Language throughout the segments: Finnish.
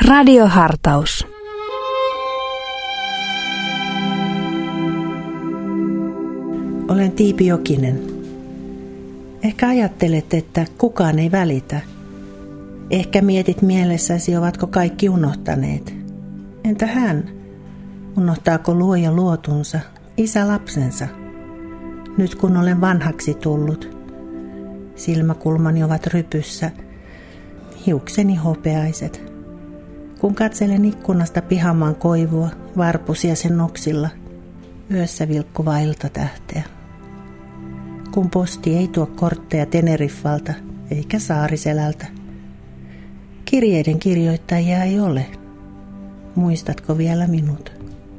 Radiohartaus. Olen Tiipi Jokinen. Ehkä ajattelet, että kukaan ei välitä. Ehkä mietit mielessäsi, ovatko kaikki unohtaneet. Entä hän? Unohtaako luoja luotunsa, isä lapsensa? Nyt kun olen vanhaksi tullut, silmäkulmani ovat rypyssä, hiukseni hopeaiset. Kun katselen ikkunasta pihamaan koivua, varpusia sen noksilla, yössä vilkkuvaa iltatähteä. Kun posti ei tuo kortteja Teneriffalta eikä Saariselältä. Kirjeiden kirjoittajia ei ole. Muistatko vielä minut?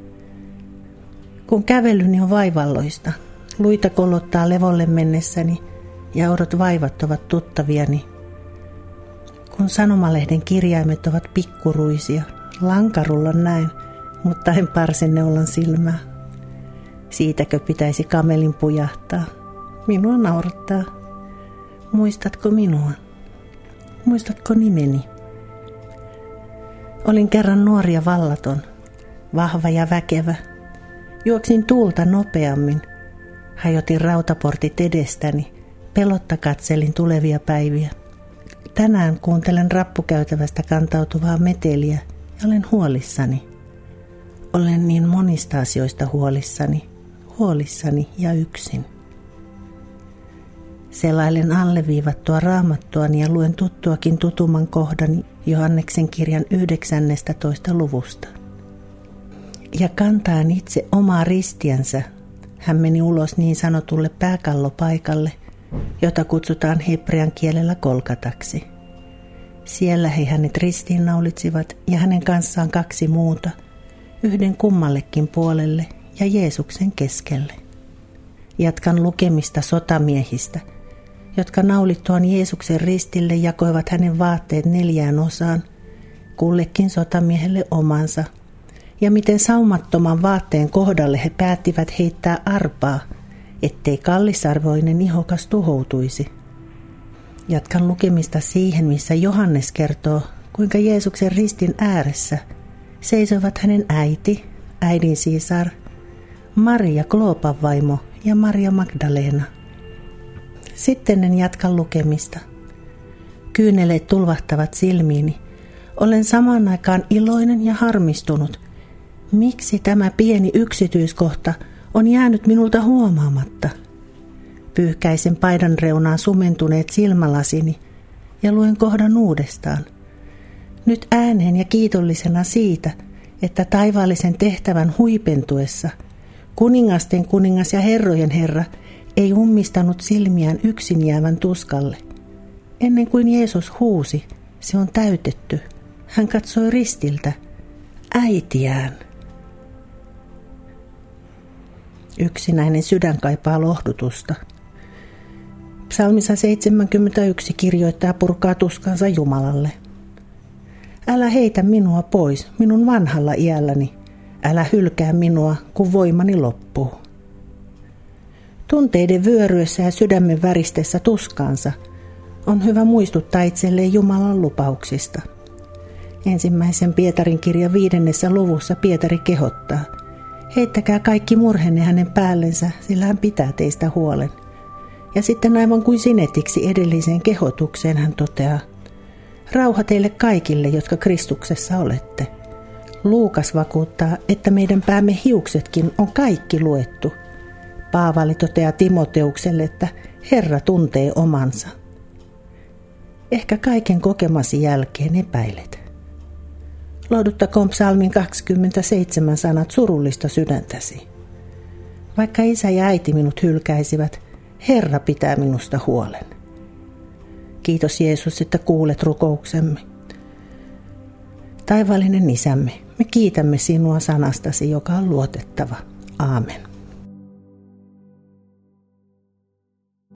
Kun kävelyni on vaivalloista, luita kolottaa levolle mennessäni ja oudot vaivat ovat tuttaviani. Kun sanomalehden kirjaimet ovat pikkuruisia, lankarullan näin, mutta en parsi neulan silmää. Siitäkö pitäisi kamelin pujahtaa? Minua naurattaa. Muistatko minua? Muistatko nimeni? Olin kerran nuori ja vallaton, vahva ja väkevä. Juoksin tuulta nopeammin. Hajotin rautaportit edestäni. Pelotta katselin tulevia päiviä. Tänään kuuntelen rappukäytävästä kantautuvaa meteliä ja olen huolissani. Olen niin monista asioista huolissani ja yksin. Selailen alleviivattua raamattuani ja luen tuttuakin tutumman kohdani Johanneksen kirjan 19. luvusta. Ja kantaen itse omaa ristiänsä, hän meni ulos niin sanotulle pääkallopaikalle, jota kutsutaan hebrean kielellä Golgataksi. Siellä he hänet ristiinnaulitsivat ja hänen kanssaan 2 muuta, yhden kummallekin puolelle ja Jeesuksen keskelle. Jatkan lukemista sotamiehistä, jotka naulittuaan Jeesuksen ristille jakoivat hänen vaatteet 4 osaan, kullekin sotamiehelle omansa, ja miten saumattoman vaatteen kohdalle he päättivät heittää arpaa, ettei kallisarvoinen ihokas tuhoutuisi. Jatkan lukemista siihen, missä Johannes kertoo, kuinka Jeesuksen ristin ääressä seisoivat hänen äiti, äidin Siisar, Maria Kloopan vaimo ja Maria Magdalena. Sitten en jatka lukemista. Kyyneleet tulvahtavat silmiini. Olen samaan aikaan iloinen ja harmistunut. Miksi tämä pieni yksityiskohta on jäänyt minulta huomaamatta? Pyyhkäisen paidan reunaan sumentuneet silmälasini ja luen kohdan uudestaan. Nyt ääneen ja kiitollisena siitä, että taivaallisen tehtävän huipentuessa kuningasten kuningas ja herrojen herra ei ummistanut silmiään yksin jäävän tuskalle. Ennen kuin Jeesus huusi, se on täytetty. Hän katsoi ristiltä äitiään. Yksinäinen sydän kaipaa lohdutusta. Psalmissa 71 kirjoittaa purkaa tuskansa Jumalalle. Älä heitä minua pois minun vanhalla iälläni. Älä hylkää minua, kun voimani loppuu. Tunteiden vyöryessä ja sydämen väristessä tuskaansa on hyvä muistuttaa itselleen Jumalan lupauksista. 1. Pietarin kirjan 5. luvussa Pietari kehottaa: heittäkää kaikki murhenne hänen päällensä, sillä hän pitää teistä huolen. Ja sitten aivan kuin sinetiksi edelliseen kehotukseen hän toteaa: rauha teille kaikille, jotka Kristuksessa olette. Luukas vakuuttaa, että meidän päämme hiuksetkin on kaikki luettu. Paavali toteaa Timoteukselle, että Herra tuntee omansa. Ehkä kaiken kokemasi jälkeen epäilet. Lohduttakoon psalmin 27 sanat surullista sydäntäsi. Vaikka isä ja äiti minut hylkäisivät, Herra pitää minusta huolen. Kiitos Jeesus, että kuulet rukouksemme. Taivaallinen Isämme, me kiitämme sinua sanastasi, joka on luotettava. Aamen.